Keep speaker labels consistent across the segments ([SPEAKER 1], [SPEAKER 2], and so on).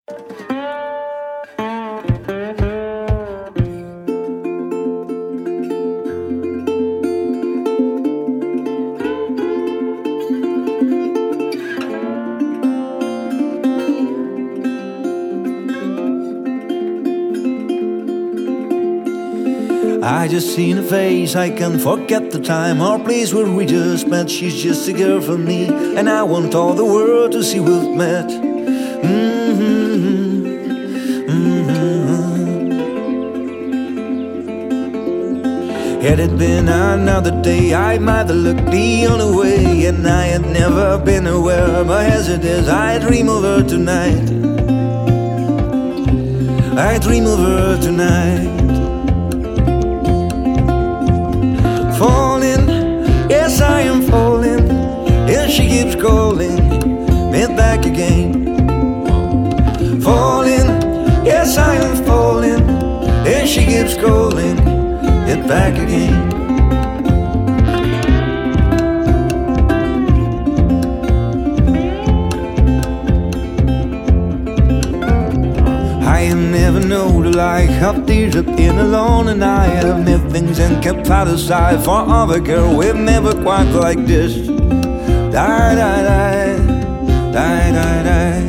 [SPEAKER 1] I just seen her face, I can't forget the time or place where we just met. She's just a girl for me, and I want all the world to see we've met. Had it been another day, I might have looked the other way, and I had never been aware. But as it is, I dream of her tonight. I dream of her tonight. Falling, yes I am falling, and she keeps calling me back again. Falling, yes I am falling, and she keeps calling me back again. I never know the like of tears of being alone, and I have made things and kept out aside for other girl. We're never quite like this. Die, die, die, die, die, die.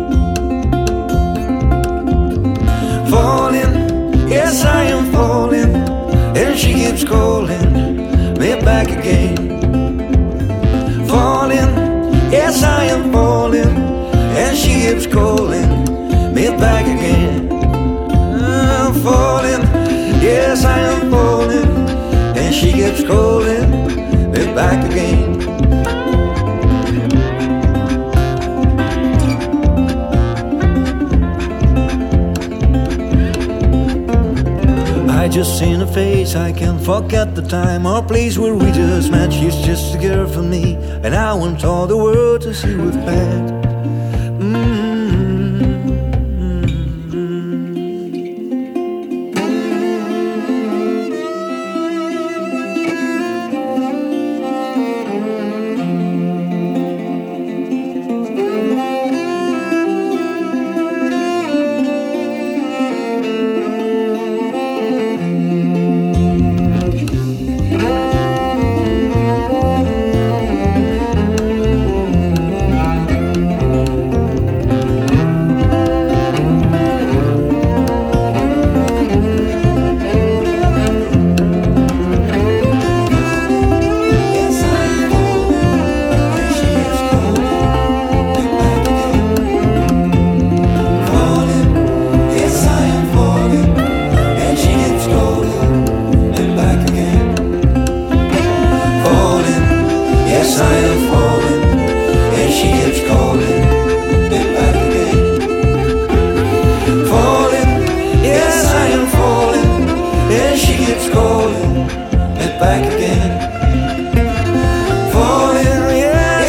[SPEAKER 1] Falling, yes I am falling, and she keeps calling me back again. Falling, yes I am falling, and she keeps calling me back again. I'm falling, yes I am falling, and she keeps calling me back again. I just seen her face, I can't forget the time or place where we just met. She's just a girl for me, and I want all the world to see we've met.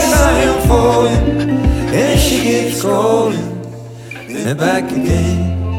[SPEAKER 1] Back again.